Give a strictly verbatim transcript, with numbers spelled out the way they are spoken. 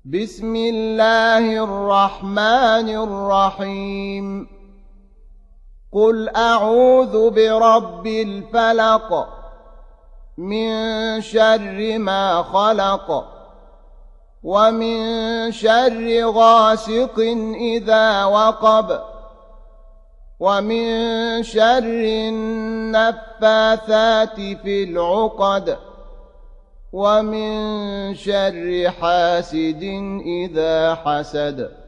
بسم الله الرحمن الرحيم قل أعوذ برب الفلق من شر ما خلق ومن شر غاسق إذا وقب ومن شر النفاثات في العقد ومن شر حاسد إذا حسد